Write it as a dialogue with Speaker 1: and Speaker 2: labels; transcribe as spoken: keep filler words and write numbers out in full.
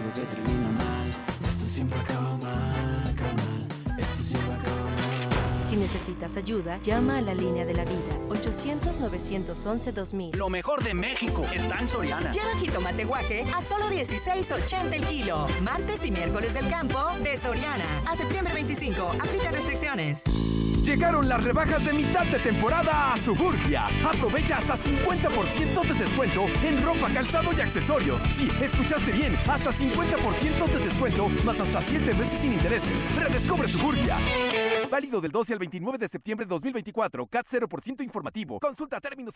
Speaker 1: algo que termina mal. Esto siempre acaba mal, acaba mal. Esto siempre acaba mal.
Speaker 2: Si necesitas ayuda, llama a la línea de la vida, ochocientos, novecientos once, dos mil.
Speaker 3: Lo mejor de México está en Soriana.
Speaker 4: Lleva jitomate guaje a solo dieciséis ochenta el kilo. Martes y miércoles del campo de Soriana. A septiembre veinticinco. Aplica restricciones.
Speaker 5: Llegaron las rebajas de mitad de temporada a Suburbia. Aprovecha hasta cincuenta por ciento de descuento en ropa, calzado y accesorios. Sí, escuchaste bien, hasta cincuenta por ciento de descuento, más hasta siete meses sin intereses. Redescubre Suburbia. Válido del doce al veintinueve de septiembre de dos mil veinticuatro. C A T cero por ciento informativo. Consulta términos y